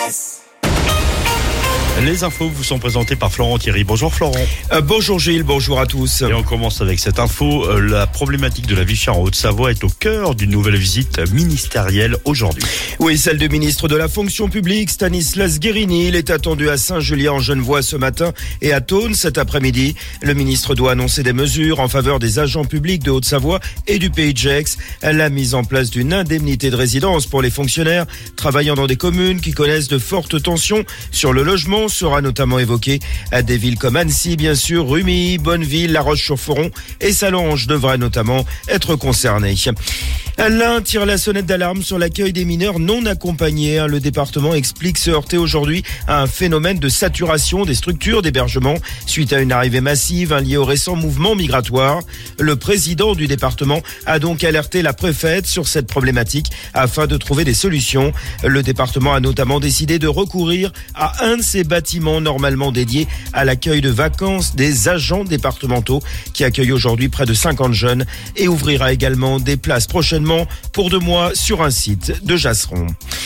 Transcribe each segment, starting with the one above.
Les infos vous sont présentées par Florent Thierry. Bonjour Florent. Bonjour Gilles, bonjour à tous. Et on commence avec cette info. La problématique de la vie chère en Haute-Savoie est au cœur d'une nouvelle visite ministérielle aujourd'hui. Oui, celle du ministre de la fonction publique, Stanislas Guerini. Il est attendu à Saint-Julien en Genevois ce matin et à Thônes cet après-midi. Le ministre doit annoncer des mesures en faveur des agents publics de Haute-Savoie et du Pays de Gex. La mise en place d'une indemnité de résidence pour les fonctionnaires travaillant dans des communes qui connaissent de fortes tensions sur le logement sera notamment évoquée. À des villes comme Annecy, bien sûr, Rumilly, Bonneville, La Roche-sur-Foron et Sallanches devraient notamment être concernés. L'Ain tire la sonnette d'alarme sur l'accueil des mineurs non accompagnés. Le département explique se heurter aujourd'hui à un phénomène de saturation des structures d'hébergement suite à une arrivée massive liée au récent mouvement migratoire. Le président du département a donc alerté la préfète sur cette problématique afin de trouver des solutions. Le département a notamment décidé de recourir à un de ces bâtiments normalement dédiés à l'accueil de vacances des agents départementaux qui accueillent aujourd'hui près de 50 jeunes et ouvrira également des places prochainement pour 2 mois sur un site de Jasseron.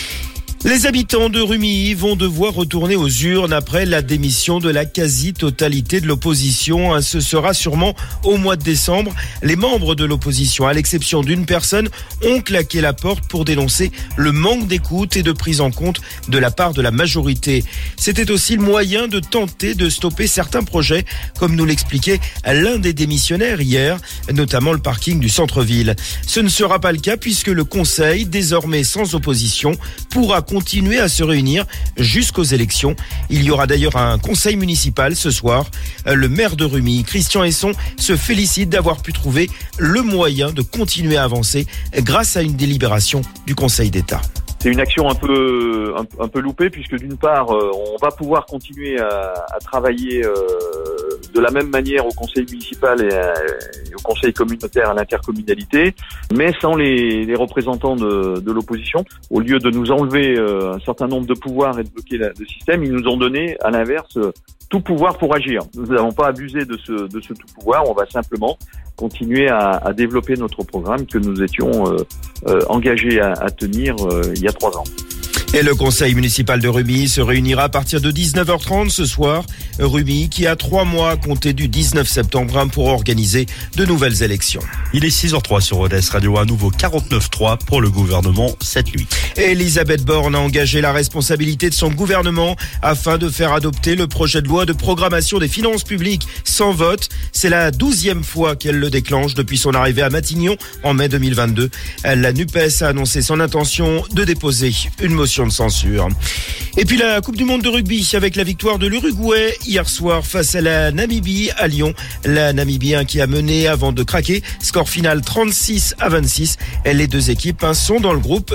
Les habitants de Rumilly vont devoir retourner aux urnes après la démission de la quasi-totalité de l'opposition. Ce sera sûrement au mois de décembre. Les membres de l'opposition, à l'exception d'une personne, ont claqué la porte pour dénoncer le manque d'écoute et de prise en compte de la part de la majorité. C'était aussi le moyen de tenter de stopper certains projets, comme nous l'expliquait l'un des démissionnaires hier, notamment le parking du centre-ville. Ce ne sera pas le cas puisque le conseil, désormais sans opposition, pourra continuer à se réunir jusqu'aux élections. Il y aura d'ailleurs un conseil municipal ce soir. Le maire de Rumilly, Christian Hesson, se félicite d'avoir pu trouver le moyen de continuer à avancer grâce à une délibération du Conseil d'État. C'est une action un peu loupée puisque d'une part, on va pouvoir continuer à travailler de la même manière au conseil municipal et au conseil communautaire à l'intercommunalité, mais sans les représentants de l'opposition. Au lieu de nous enlever un certain nombre de pouvoirs et de bloquer le système, ils nous ont donné, à l'inverse, tout pouvoir pour agir. Nous n'avons pas abusé de ce tout pouvoir, on va simplement continuer à développer notre programme que nous étions engagés à tenir il y a 3 ans. Et le conseil municipal de Rumilly se réunira à partir de 19h30 ce soir. Rumilly qui a 3 mois à compter du 19 septembre pour organiser de nouvelles élections. Il est 6h03 sur ODS Radio, un nouveau 49.3 pour le gouvernement cette nuit. Elisabeth Borne a engagé la responsabilité de son gouvernement afin de faire adopter le projet de loi de programmation des finances publiques sans vote. C'est la 12e fois qu'elle le déclenche depuis son arrivée à Matignon en mai 2022. La NUPES a annoncé son intention de déposer une motion de censure. Et puis la Coupe du Monde de rugby avec la victoire de l'Uruguay hier soir face à la Namibie à Lyon. La Namibie qui a mené avant de craquer. Score final 36-26. Les 2 équipes sont dans le groupe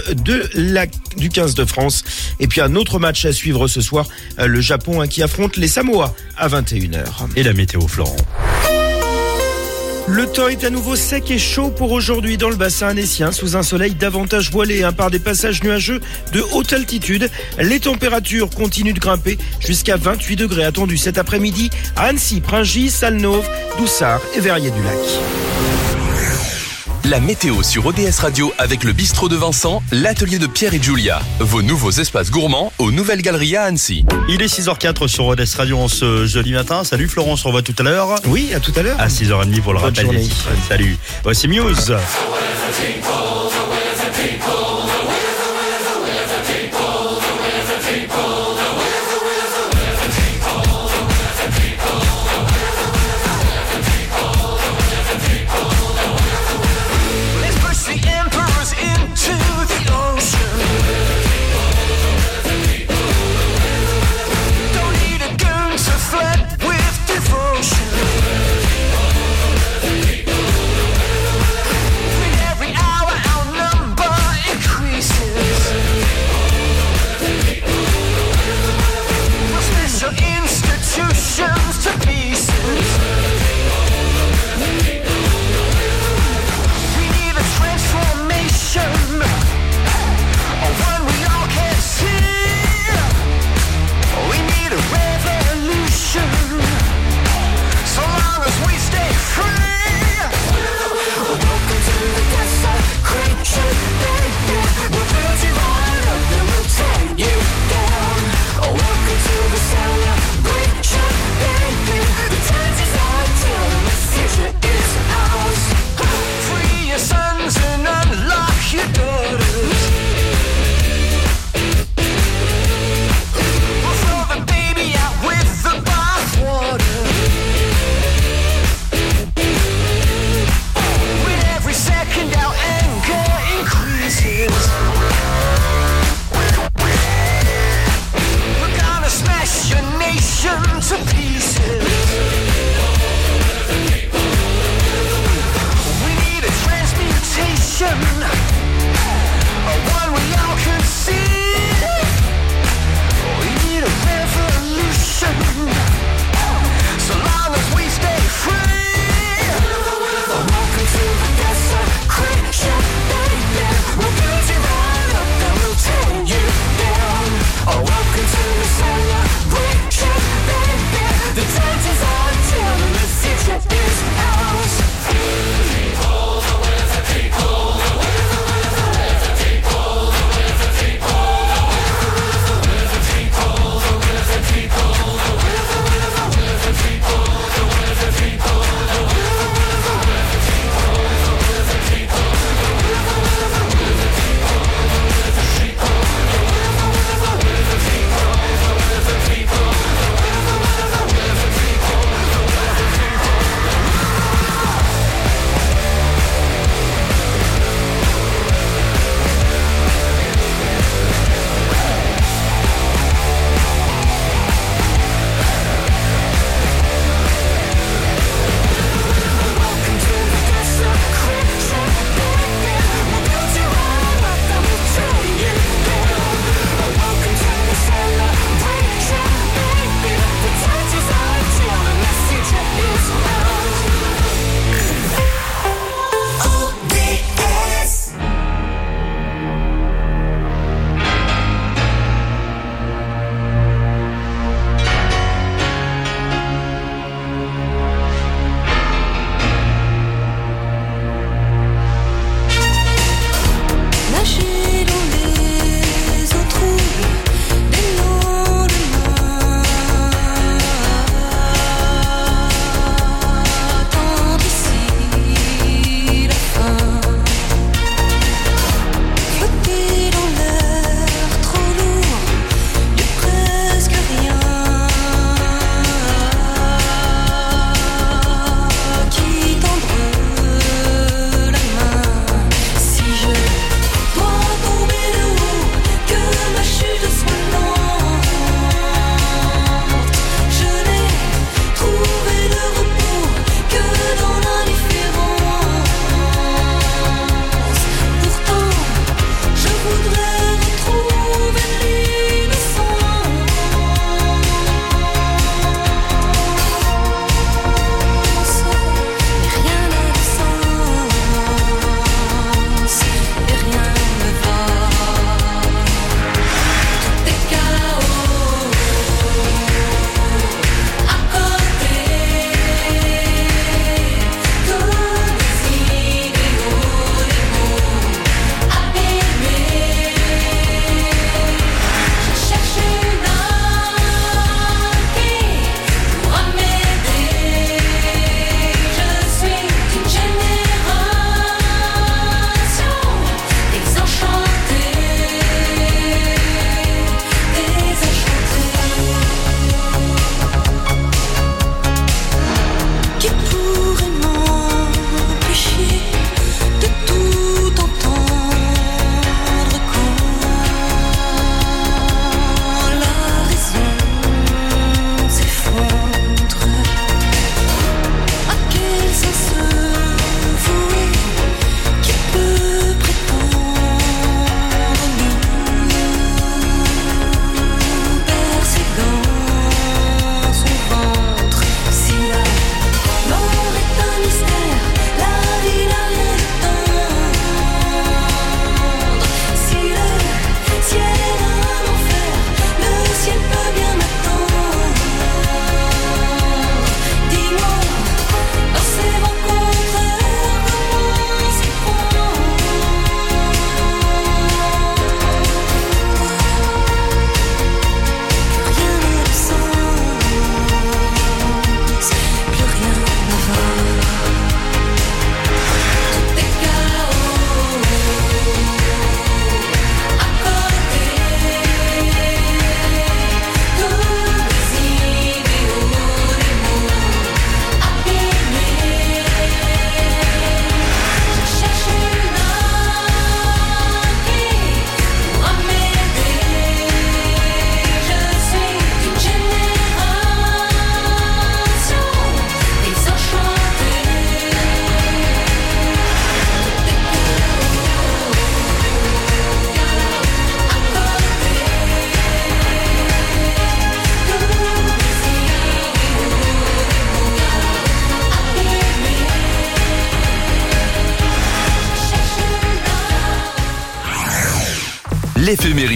du 15 de France. Et puis un autre match à suivre ce soir. Le Japon qui affronte les Samoa à 21h. Et la météo, Florent. Le temps est à nouveau sec et chaud pour aujourd'hui dans le bassin annécien, sous un soleil davantage voilé par des passages nuageux de haute altitude. Les températures continuent de grimper jusqu'à 28 degrés attendus cet après-midi à Annecy, Pringis, Salnauve, Doussard et Verrier-du-Lac. La météo sur ODS Radio avec le bistrot de Vincent, l'atelier de Pierre et Julia. Vos nouveaux espaces gourmands aux Nouvelles Galeries à Annecy. Il est 6h04 sur ODS Radio en ce jeudi matin. Salut Florent, on se revoit tout à l'heure. Oui, à tout à l'heure. À 6h30 pour le rappel des titres. Salut. Voici Muse. Every hour, our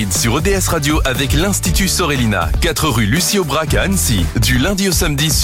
week-end sur ODS Radio avec l'Institut Sorellina, 4 rue Lucie Aubrac à Annecy, du lundi au samedi